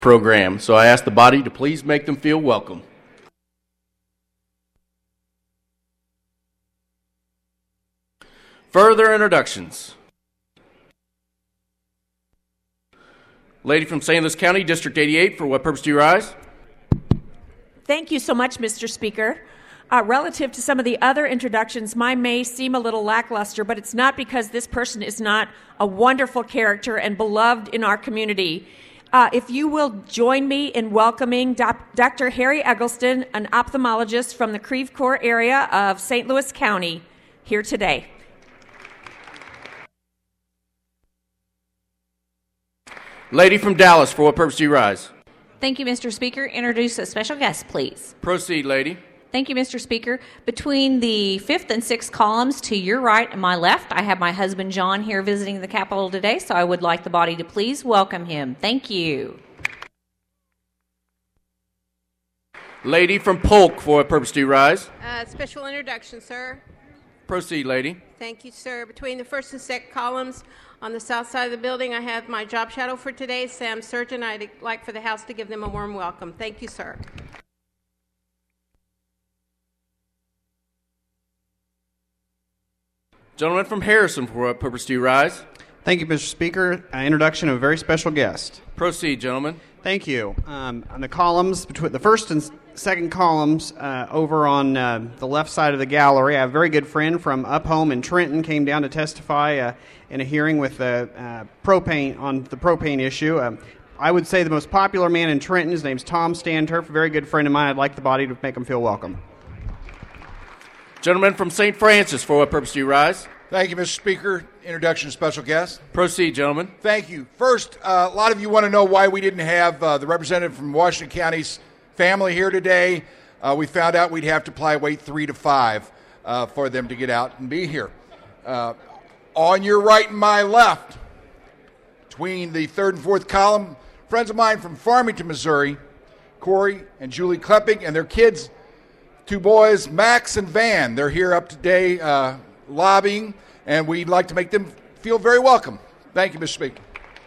program. So I ask the body to please make them feel welcome. Further introductions. Lady from St. Louis County, District 88, for what purpose do you rise? Thank you so much, Mr. Speaker. Relative to some of the other introductions, mine may seem a little lackluster, but it's not because this person is not a wonderful character and beloved in our community. If you will join me in welcoming Dr. Harry Eggleston, an ophthalmologist from the Creve Coeur area of St. Louis County, here today. Lady from Dallas, for what purpose do you rise? Thank you, Mr. Speaker. Introduce a special guest, please. Proceed, lady. Thank you, Mr. Speaker. Between the fifth and sixth columns to your right and my left, I have my husband John here visiting the Capitol today, so I would like the body to please welcome him. Thank you. Lady from Polk, for what purpose do you rise? Special introduction, sir. Proceed, lady. Thank you, sir. Between the first and second columns on the south side of the building, I have my job shadow for today, Sam Surgeon. I'd like for the House to give them a warm welcome. Thank you, sir. Gentleman from Harrison, for what purpose do you rise? Thank you, Mr. Speaker. Introduction of a very special guest. Proceed, gentlemen. Thank you. On the columns, between the first and second columns, over on the left side of the gallery, I have a very good friend from up home in Trenton, came down to testify in a hearing with propane on the propane issue. I would say the most popular man in Trenton, his name's Tom Stanturf, a very good friend of mine. I'd like the body to make him feel welcome. Gentleman from St. Francis, for what purpose do you rise? Thank you, Mr. Speaker. Introduction of special guest. Proceed, gentlemen. Thank you. First, a lot of you want to know why we didn't have the representative from Washington County's family here today. We found out we'd have to wait 3 to 5 for them to get out and be here. On your right and my left, between the third and fourth column, friends of mine from Farmington, Missouri, Corey and Julie Klepping, and their kids, 2 boys, Max and Van. They're here up today lobbying, and we'd like to make them feel very welcome. Thank you, Mr. Speaker.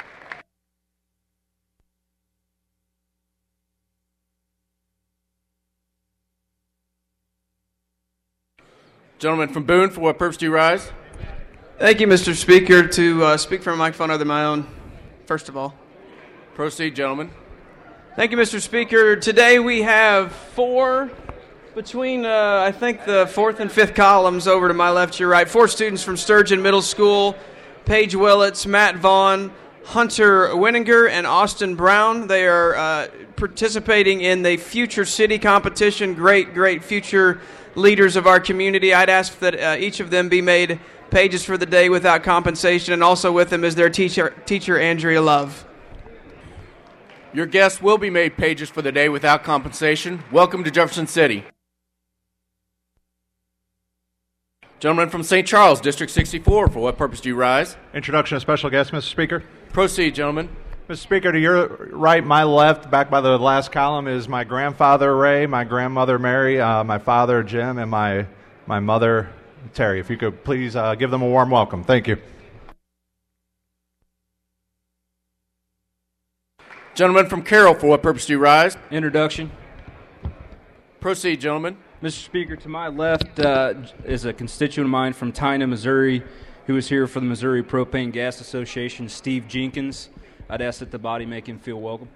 Gentleman from Boone, for what purpose do you rise? Thank you, Mr. Speaker. To speak from a microphone other than my own, first of all. Proceed, gentlemen. Thank you, Mr. Speaker. Today we have 4, between, I think, the fourth and fifth columns over to my left, your right, 4 students from Sturgeon Middle School, Paige Willits, Matt Vaughn, Hunter Winninger, and Austin Brown. They are participating in the Future City competition, great future leaders of our community. I'd ask that each of them be made pages for the day without compensation, and also with them is their teacher Andrea Love. Your guests will be made pages for the day without compensation. Welcome to Jefferson City. Gentleman from St. Charles, District 64, for what purpose do you rise? Introduction of special guest, Mr. Speaker. Proceed, gentlemen. Mr. Speaker, to your right, my left, back by the last column, is my grandfather, Ray, my grandmother, Mary, my father, Jim, and my mother, Terry. If you could please give them a warm welcome. Thank you. Gentleman from Carroll, for what purpose do you rise? Introduction. Proceed, gentlemen. Mr. Speaker, to my left is a constituent of mine from Tyna, Missouri, who is here for the Missouri Propane Gas Association, Steve Jenkins. I'd ask that the body make him feel welcome.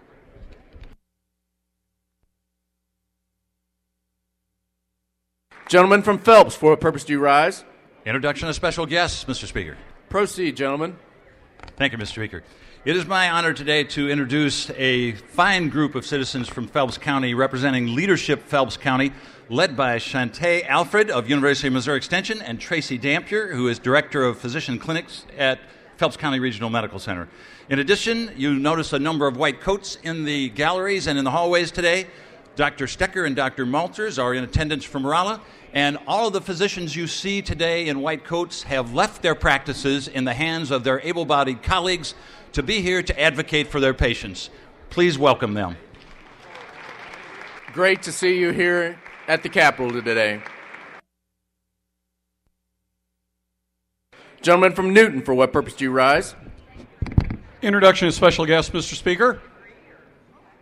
Gentleman from Phelps, for what purpose do you rise? Introduction of special guests, Mr. Speaker. Proceed, gentlemen. Thank you, Mr. Speaker. It is my honor today to introduce a fine group of citizens from Phelps County representing Leadership Phelps County, led by Shantae Alfred of University of Missouri Extension and Tracy Dampier, who is Director of Physician Clinics at Phelps County Regional Medical Center. In addition, you notice a number of white coats in the galleries and in the hallways today. Dr. Stecker and Dr. Malters are in attendance from Rolla, and all of the physicians you see today in white coats have left their practices in the hands of their able-bodied colleagues to be here to advocate for their patients. Please welcome them. Great to see you here at the Capitol today. Gentleman from Newton, for what purpose do you rise? Introduction of special guest, Mr. Speaker.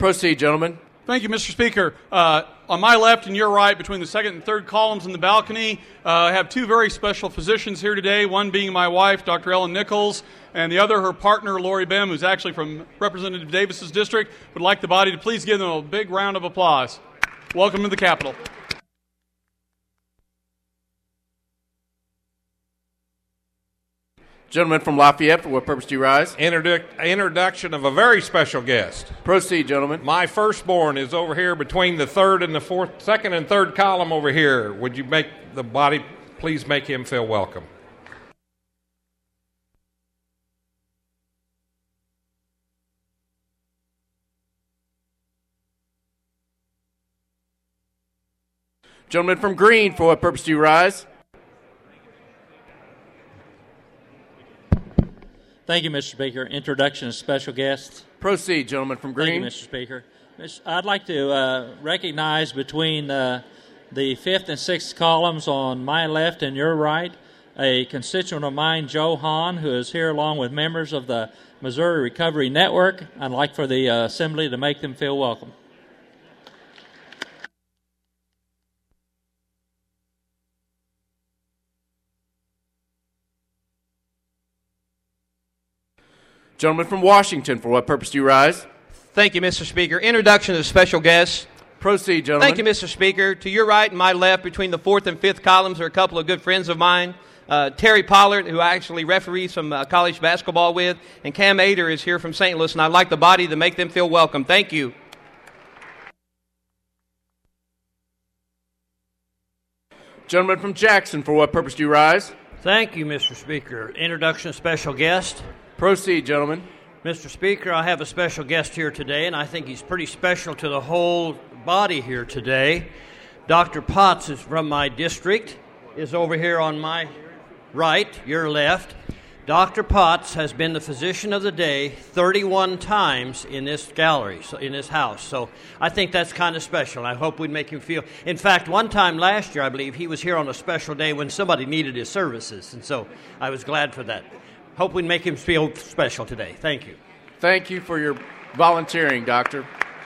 Proceed, gentlemen. Thank you, Mr. Speaker. On my left and your right, between the second and third columns in the balcony, I have two very special physicians here today, one being my wife, Dr. Ellen Nichols, and the other her partner, Lori Bim, who's actually from Representative Davis's district. Would like the body to please give them a big round of applause. Welcome to the Capitol. Gentleman from Lafayette, for what purpose do you rise? Introduction of a very special guest. Proceed, gentlemen. My firstborn is over here between the second and third column over here. Would you make the body, please make him feel welcome. Gentleman from Green, for what purpose do you rise? Thank you, Mr. Speaker. Introduction of special guests. Proceed, gentleman from Green. Thank you, Mr. Speaker. I'd like to recognize between the fifth and sixth columns on my left and your right a constituent of mine, Joe Hahn, who is here along with members of the Missouri Recovery Network. I'd like for the Assembly to make them feel welcome. Gentleman from Washington, for what purpose do you rise? Thank you, Mr. Speaker. Introduction of special guests. Proceed, gentlemen. Thank you, Mr. Speaker. To your right and my left, between the fourth and fifth columns, are a couple of good friends of mine. Terry Pollard, who I actually referee some college basketball with, and Cam Ader is here from St. Louis, and I'd like the body to make them feel welcome. Thank you. Gentleman from Jackson, for what purpose do you rise? Thank you, Mr. Speaker. Introduction of special guest. Proceed, gentlemen. Mr. Speaker, I have a special guest here today, and I think he's pretty special to the whole body here today. Dr. Potts is from my district, is over here on my right, your left. Dr. Potts has been the physician of the day 31 times in this gallery, in this house. So I think that's kind of special. I hope we'd make him feel. In fact, one time last year, I believe, he was here on a special day when somebody needed his services, and so I was glad for that. Hope we make him feel special today. Thank you. Thank you for your volunteering, Doctor.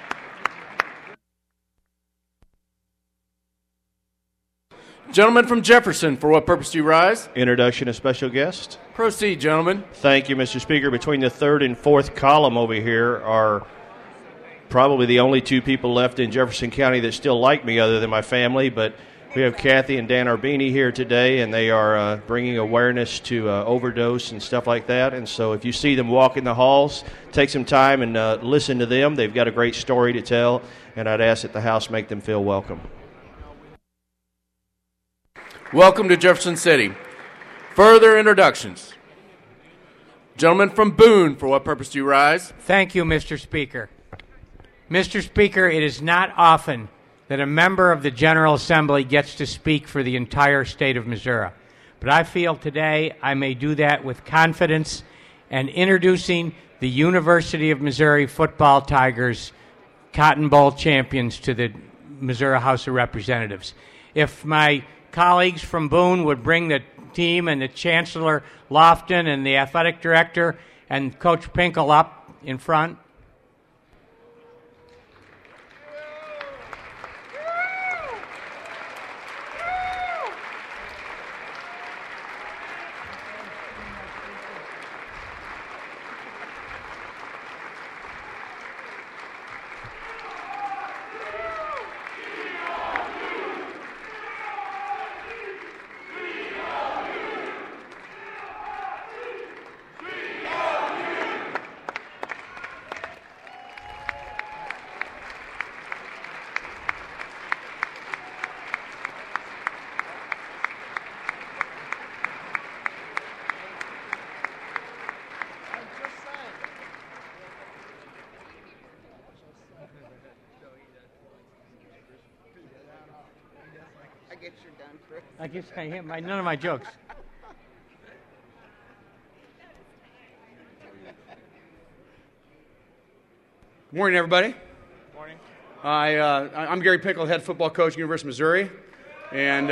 Gentleman from Jefferson, for what purpose do you rise? Introduction of special guest. Proceed, gentlemen. Thank you, Mr. Speaker. Between the third and fourth column over here are probably the only two people left in Jefferson County that still like me other than my family, but we have Kathy and Dan Arbini here today, and they are bringing awareness to overdose and stuff like that. And so if you see them walk in the halls, take some time and listen to them. They've got a great story to tell, and I'd ask that the House make them feel welcome. Welcome to Jefferson City. Further introductions. Gentleman from Boone, for what purpose do you rise? Thank you, Mr. Speaker. Mr. Speaker, it is not often that a member of the General Assembly gets to speak for the entire state of Missouri. But I feel today I may do that with confidence and introducing the University of Missouri Football Tigers Cotton Bowl champions to the Missouri House of Representatives. If my colleagues from Boone would bring the team and the Chancellor Lofton and the athletic director and Coach Pinkel up in front. I guess I hit none of my jokes. Good morning, everybody. Good morning. I'm Gary Pinkel, head football coach at University of Missouri, and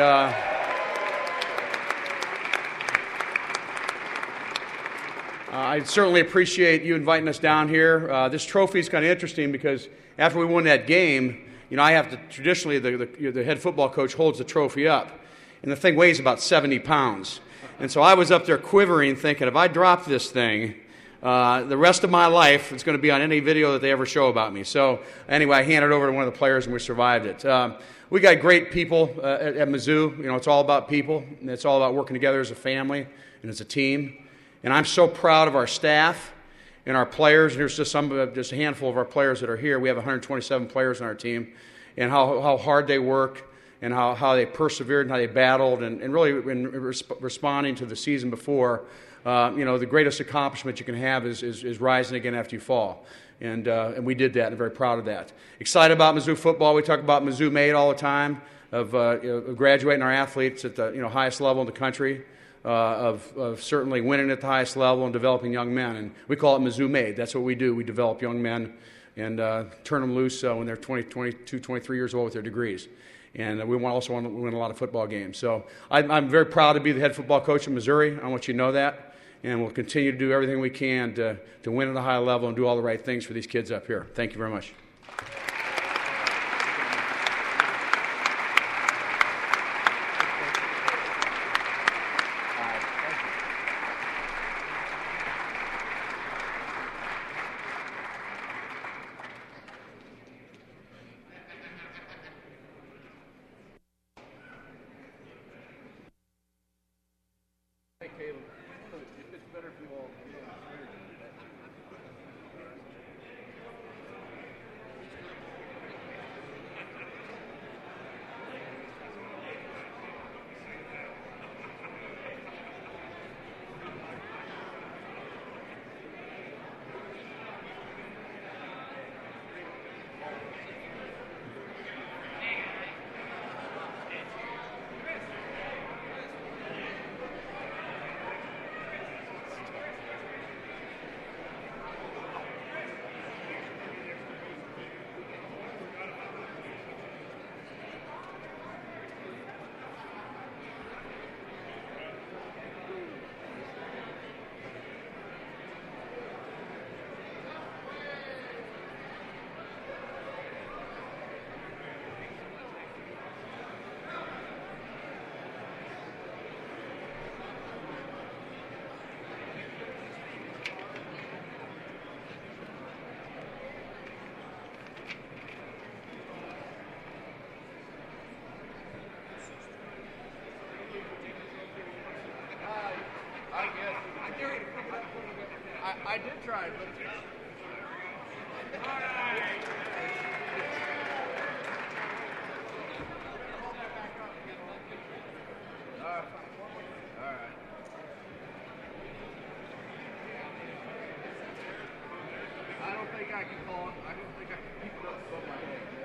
I certainly appreciate you inviting us down here. This trophy is kind of interesting because after we won that game, I have to traditionally the head football coach holds the trophy up, and the thing weighs about 70 pounds. And so I was up there quivering, thinking, if I drop this thing, the rest of my life, it's going to be on any video that they ever show about me. So anyway, I handed it over to one of the players, and we survived it. We got great people at Mizzou. It's all about people, and it's all about working together as a family and as a team. And I'm so proud of our staff and our players. And there's just a handful of our players that are here. We have 127 players on our team, and how hard they work and how they persevered and how they battled, and really in responding to the season before. The greatest accomplishment you can have is rising again after you fall. And we did that, and I'm very proud of that. Excited about Mizzou football. We talk about Mizzou Made all the time, of graduating our athletes at the highest level in the country, of certainly winning at the highest level and developing young men. And we call it Mizzou Made. That's what we do. We develop young men and turn them loose when they're 20, 22, 23 years old with their degrees. And we also want to win a lot of football games. So I'm very proud to be the head football coach in Missouri. I want you to know that. And we'll continue to do everything we can to win at a high level and do all the right things for these kids up here. Thank you very much. I did try, but I don't think I can call it. I don't think I can keep it up so much.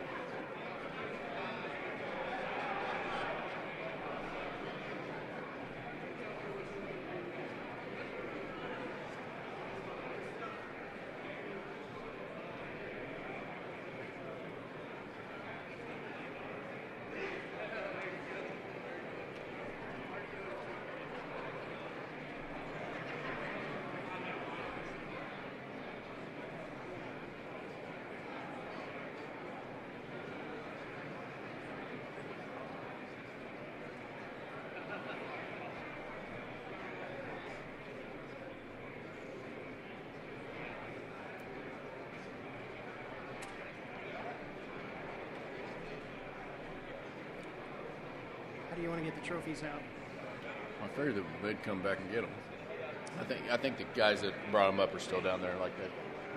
Do you want to get the trophies out? I figured they'd come back and get them. I think the guys that brought them up are still down there like that.